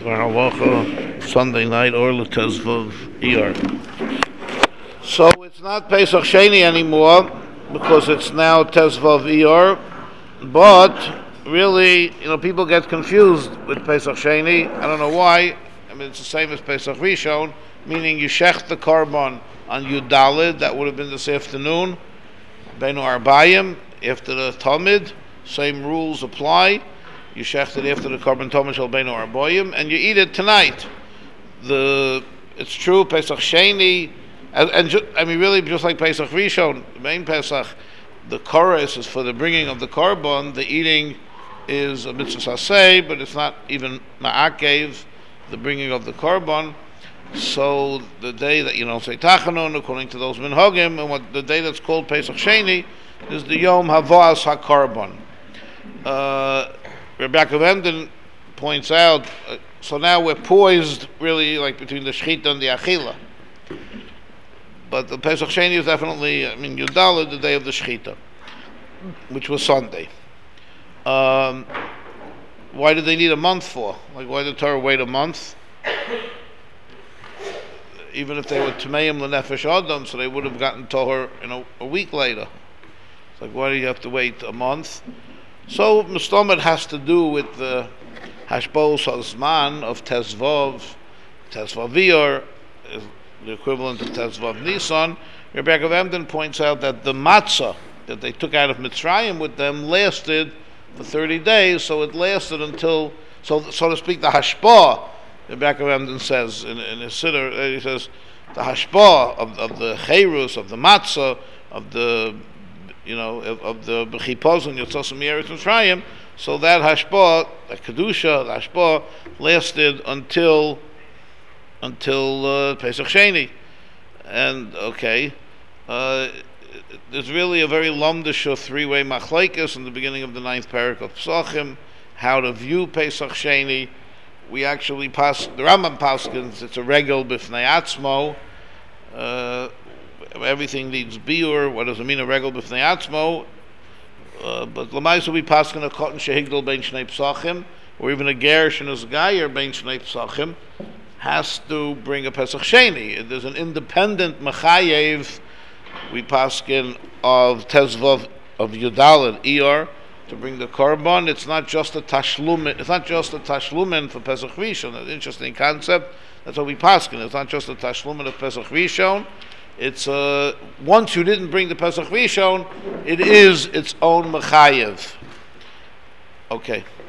Sunday night or Tezvav Iyar. So it's not Pesach Sheni anymore because it's now Tezvav Iyar, but really, people get confused with Pesach Sheni. I don't know why. I mean, it's the same as Pesach Rishon, meaning you shech the korban on Yudalid, that would have been this afternoon, Beinu Arbayim, after the Talmud, same rules apply. You shecht it after the korban Talmud shel Beinu Arbayim, and you eat it tonight. It's true, Pesach Sheni, really just like Pesach Rishon, the main Pesach, the chorus is for the bringing of the korban, the eating is a mitzvah saseh, but it's not even ma'akev, the bringing of the korban. So the day that say Tachanun, according to those minhagim, and the day that's called Pesach Sheni is the Yom Havas HaKorban. Rebbe Emden points out, so now we're poised really like between the Shechita and the Achila. But the Pesach Sheni is definitely, Yudalad, the day of the Shechita, which was Sunday. Why did they need a month for? Like, why did the Torah wait a month? Even if they were Tmeim L'Nefesh Adam, so they would have gotten Torah a week later. It's like, why do you have to wait a month? So Mustamed has to do with the Hashbos Hazman of Tezvav Iyar, the equivalent of Tezvav Nisan. Rebbe Emden points out that the matzah that they took out of Mitzrayim with them lasted for 30 days, so it lasted until, so to speak, the Hashbah. Rebbe Emden says in his Siddur, he says the Hashbah of the Cherus, of the matzah, of the of the Bechipos and Yotzos Me'eretz Mitzrayim, so that Hashbah, the Kedusha, the Hashbah, lasted until Pesach Sheni. And there's really a very lumdish three-way machlekes in the beginning of the 9th parak of Pesachim, how to view Pesach Sheni. We actually the Rambam paskins, it's a regel b'fnei atzmo. Everything needs biur. What does it mean, a regel b'fnei atzmo? But l'mayso we paskin a cotton shehigdal bein shnei pesachim, or even a gerish and a zgayer bein shnei pesachim, has to bring a Pesach Sheni. There's an independent mechayev. We paskin of Tezvav of Yudalad Iyar to bring the korban. It's not just a tashlumin. It's not just a tashlumin for Pesach Rishon. An interesting concept. That's what we paskin. It's not just a tashlumin of Pesach Rishon. It's once you didn't bring the Pesach Rishon, it is its own mechayev. Okay.